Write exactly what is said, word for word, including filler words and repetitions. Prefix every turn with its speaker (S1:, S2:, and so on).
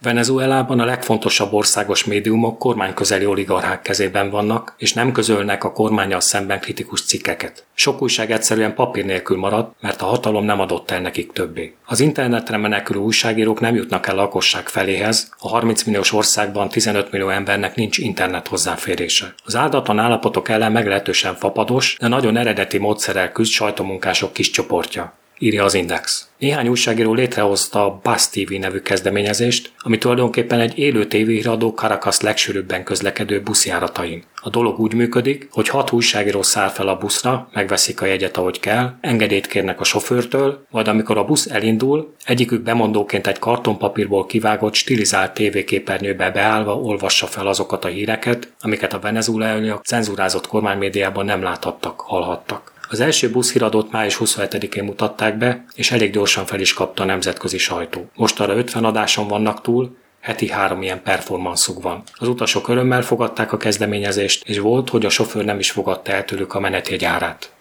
S1: Venezuelában a legfontosabb országos médiumok kormányközeli oligarchák kezében vannak, és nem közölnek a kormánnyal szemben kritikus cikkeket. Sok újság egyszerűen papír nélkül maradt, mert a hatalom nem adott el nekik többé. Az internetre menekülő újságírók nem jutnak el a lakosság feléhez, a harminc milliós országban tizenöt millió embernek nincs internet hozzáférése. Az áldatlan állapotok ellen meglehetősen fapados, de nagyon eredeti módszerrel küzd sajtómunkások kis csoportja, írja az Index. Néhány újságíró létrehozta a Buzz té vé nevű kezdeményezést, ami tulajdonképpen egy élő tévéhíradó Caracas legsűrűbben közlekedő buszjáratain. A dolog úgy működik, hogy hat újságíró száll fel a buszra, megveszik a jegyet ahogy kell, engedélyt kérnek a sofőrtől, majd amikor a busz elindul, egyikük bemondóként egy kartonpapírból kivágott stilizált tévéképernyőbe beállva olvassa fel azokat a híreket, amiket a venezuelaiak cenzúrázott kormánymédiában nem láthattak, hallhattak. Az első buszhíradót május huszonhetedikén mutatták be, és elég gyorsan fel is kapta a nemzetközi sajtó. Mostanra ötven adáson vannak túl, heti három ilyen performanszuk van. Az utasok örömmel fogadták a kezdeményezést, és volt, hogy a sofőr nem is fogadta el tőlük a menetjegy árát.